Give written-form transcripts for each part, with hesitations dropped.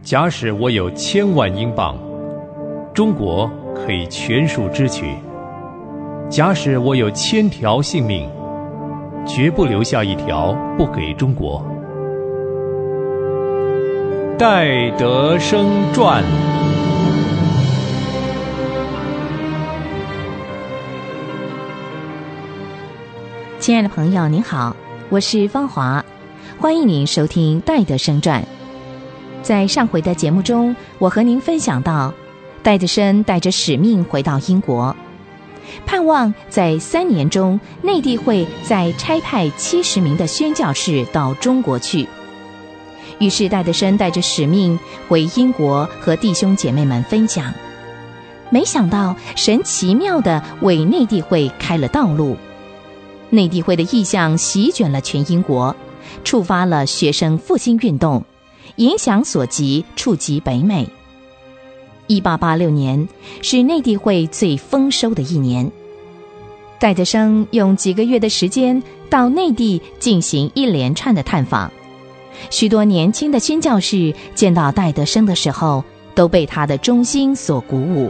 假使我有1000万英镑，中国可以全数支取；假使我有1000条性命，绝不留下一条不给中国。戴德生传。 亲爱的朋友您好，我是芳华，欢迎您收听戴德生传。在上回的节目中，我和您分享到，戴德生带着使命回到英国，盼望在3年中，内地会再差派70名的宣教士到中国去。于是戴德生带着使命回英国和弟兄姐妹们分享，没想到神奇妙地为内地会开了道路。内地会的意向席卷了全英国，触发了学生复兴运动，影响所及，触及北美。1886年是内地会最丰收的一年。戴德生用几个月的时间到内地进行一连串的探访，许多年轻的宣教士见到戴德生的时候，都被他的忠心所鼓舞。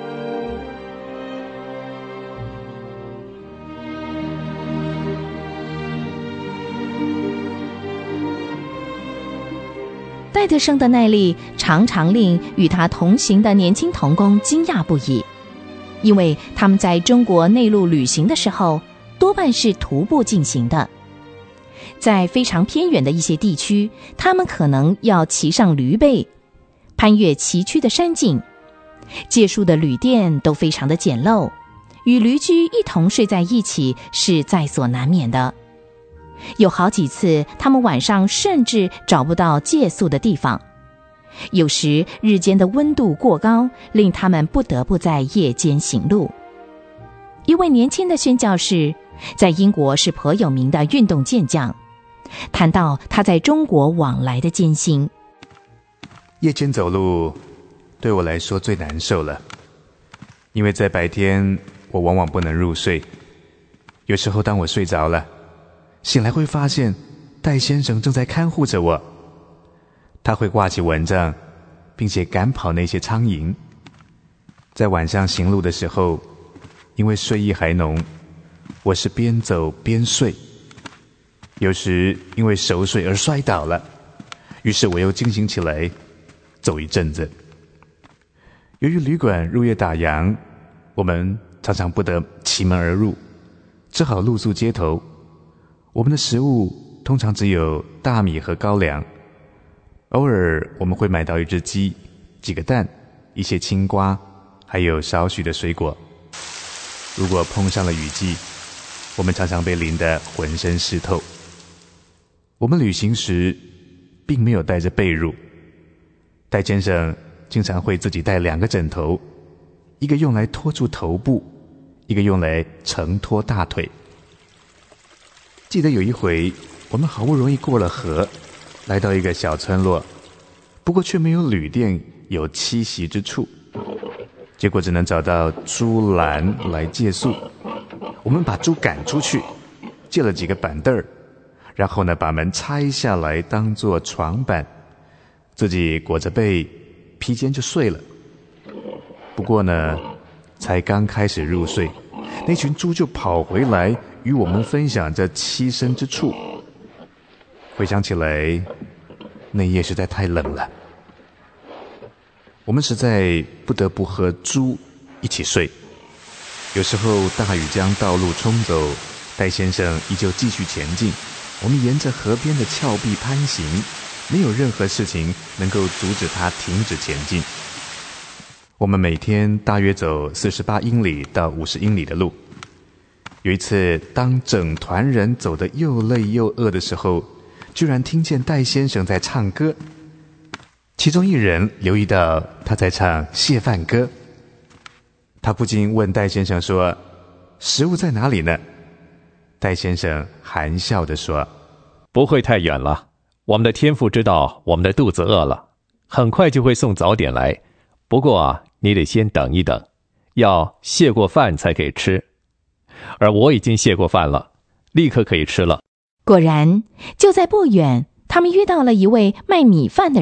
戴德生的耐力常常令与他同行的年轻同工惊讶不已，因为他们在中国内陆旅行的时候，多半是徒步进行的。在非常偏远的一些地区，他们可能要骑上驴背，攀越崎岖的山径，借宿的旅店都非常的简陋，与驴驹一同睡在一起是在所难免的。有好几次，他们晚上甚至找不到借宿的地方。有时日间的温度过高，令他们不得不在夜间行路。一位年轻的宣教士在英国是颇有名的运动健将，谈到他在中国往来的艰辛。 夜间走路对我来说最难受了，因为在白天我往往不能入睡。有时候当我睡着了，醒来会发现戴先生正在看护着我，他会挂起蚊帐，并且赶跑那些苍蝇。在晚上行路的时候，因为睡意还浓，我是边走边睡，有时因为熟睡而摔倒了，于是我又惊醒起来走一阵子。由于旅馆入夜打烊，我们常常不得其门而入，只好露宿街头。我们的食物通常只有大米和高粱，偶尔我们会买到一只鸡、几个蛋、一些青瓜，还有少许的水果。如果碰上了雨季，我们常常被淋得浑身湿透。我们旅行时并没有带着被褥，戴先生经常会自己带2个枕头，一个用来托住头部，一个用来承托大腿。记得有一回，我们好不容易过了河，来到一个小村落，不过却没有旅店有栖息之处，结果只能找到猪栏来借宿。我们把猪赶出去，借了几个板凳儿，然后呢把门拆下来当作床板，自己裹着被披肩就睡了。不过呢，才刚开始入睡，那群猪就跑回来与我们分享这栖身之处。回想起来，那夜实在太冷了，我们实在不得不和猪一起睡。有时候大雨将道路冲走，戴先生依旧继续前进，我们沿着河边的峭壁攀行，没有任何事情能够阻止他停止前进。我们每天大约走48英里到50英里的路。有一次，当整团人走得又累又饿的时候，居然听见戴先生在唱歌。其中一人留意到他在唱谢饭歌，他不禁问戴先生说：“食物在哪里呢？”戴先生含笑地说：“ 不会太远了，我们的天父知道我们的肚子饿了，很快就会送早点来。不过你得先等一等，要谢过饭才可以吃。而我已经谢过饭了，立刻可以吃了。” 果然，就在不远，他们遇到了一位卖米饭的人，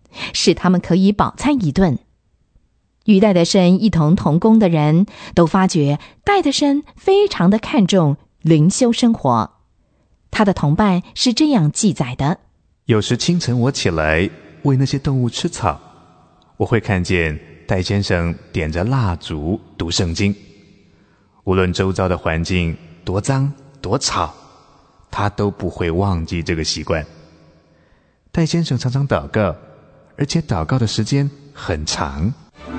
使他们可以饱餐一顿。与戴德生一同同工的人都发觉戴德生非常的看重灵修生活。他的同伴是这样记载的： 有时清晨我起来喂那些动物吃草，我会看见戴先生点着蜡烛读圣经。无论周遭的环境多脏多吵，他都不会忘记这个习惯。戴先生常常祷告，而且祷告的时间很长。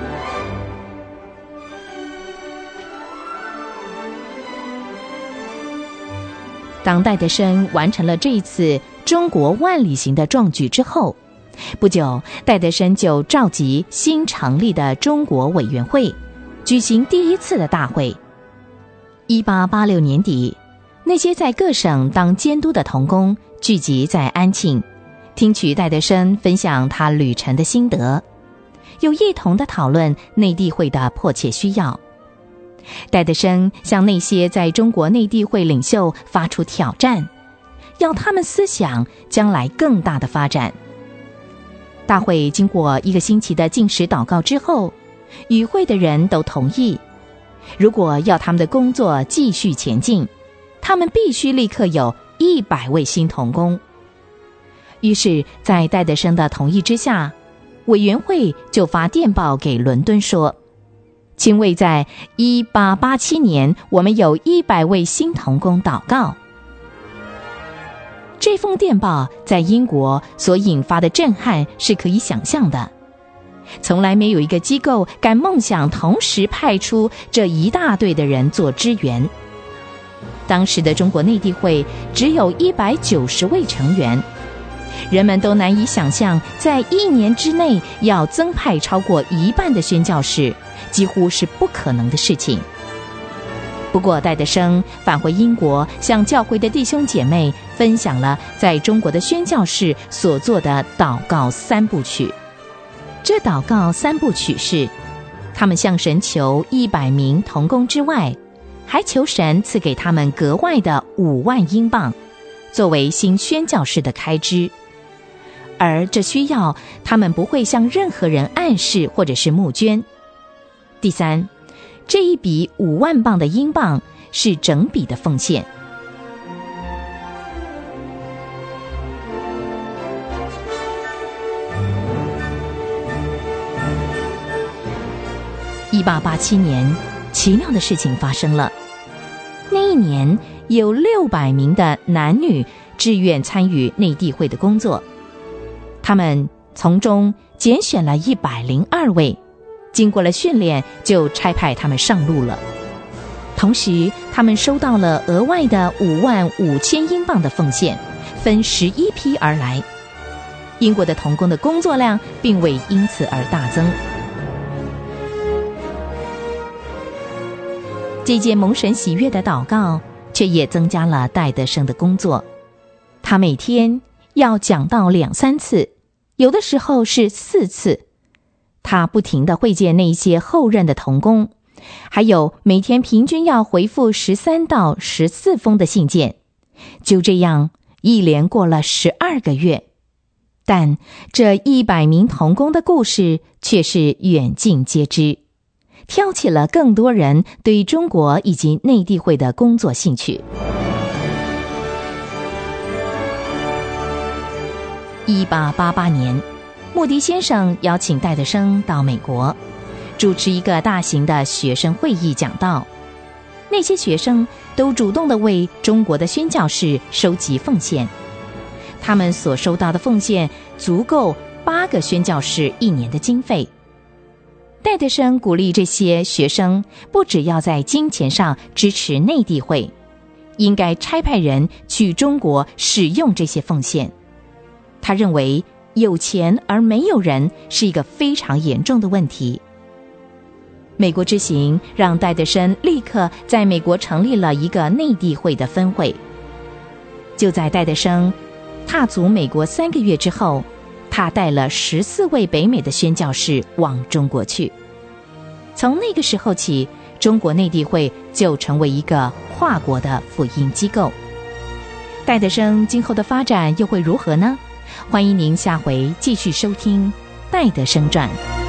当戴德生完成了这一次中国万里行的壮举之后，不久戴德生就召集新成立的中国委员会，举行第一次的大会。1886年底，那些在各省当监督的同工聚集在安庆，听取戴德生分享他旅程的心得，又一同的讨论内地会的迫切需要。戴德生向那些在中国内地会领袖发出挑战，要他们思想将来更大的发展。大会经过1个星期的禁食祷告之后，与会的人都同意，如果要他们的工作继续前进，他们必须立刻有100位新同工。于是在戴德生的同意之下，委员会就发电报给伦敦说，请为在1887年我们有100位新同工祷告。这封电报在英国所引发的震撼是可以想象的，从来没有一个机构敢梦想同时派出这一大队的人做支援。当时的中国内地会只有190位成员，人们都难以想象在1年之内要增派超过1半的宣教士，几乎是不可能的事情。不过戴德生返回英国，向教会的弟兄姐妹分享了在中国的宣教士所做的祷告3部曲。这祷告3部曲是，他们向神求100名同工之外，还求神赐给他们格外的5万英镑，作为新宣教士的开支。而这需要他们不会向任何人暗示或者是募捐。第3，这一笔5万镑的英镑是整笔的奉献。1887年，奇妙的事情发生了。那一年有600名的男女志愿参与内地会的工作，他们从中拣选了102位，经过了训练，就差派他们上路了。同时他们收到了额外的55000英镑的奉献，分11批而来。英国的同工的工作量并未因此而大增。这件蒙神喜悦的祷告却也增加了戴德生的工作。他每天要讲道2-3次，有的时候是4次。他不停地会见那些后任的同工，还有每天平均要回复13到14封的信件。就这样一连过了12个月，但这100名同工的故事却是远近皆知，挑起了更多人对中国以及内地会的工作兴趣。1888年，穆迪先生邀请戴德生到美国，主持一个大型的学生会议讲道。那些学生都主动地为中国的宣教士收集奉献，他们所收到的奉献足够8个宣教士1年的经费。戴德生鼓励这些学生不只要在金钱上支持内地会，应该差派人去中国使用这些奉献。他认为有钱而没有人是一个非常严重的问题。美国之行让戴德生立刻在美国成立了一个内地会的分会。就在戴德生踏足美国3个月之后，他带了14位北美的宣教士往中国去。从那个时候起，中国内地会就成为一个跨国的福音机构。戴德生今后的发展又会如何呢？ 欢迎您下回继续收听《戴德生传》。